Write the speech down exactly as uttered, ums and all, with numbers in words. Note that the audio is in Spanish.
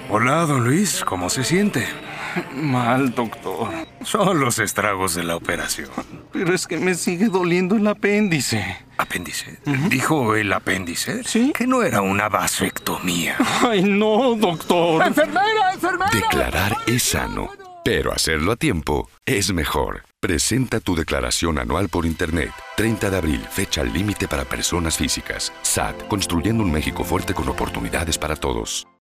Hola, don Luis, ¿cómo se siente? Mal, doctor. Son los estragos de la operación. Pero es que me sigue doliendo el apéndice. ¿Apéndice? Uh-huh. ¿Dijo el apéndice? Sí. Que no era una vasectomía. Ay, no, doctor. ¡Enfermera, enfermera! Declarar es sano, pero hacerlo a tiempo es mejor. Presenta tu declaración anual por Internet. treinta de abril, fecha límite para personas físicas. S A T, construyendo un México fuerte con oportunidades para todos.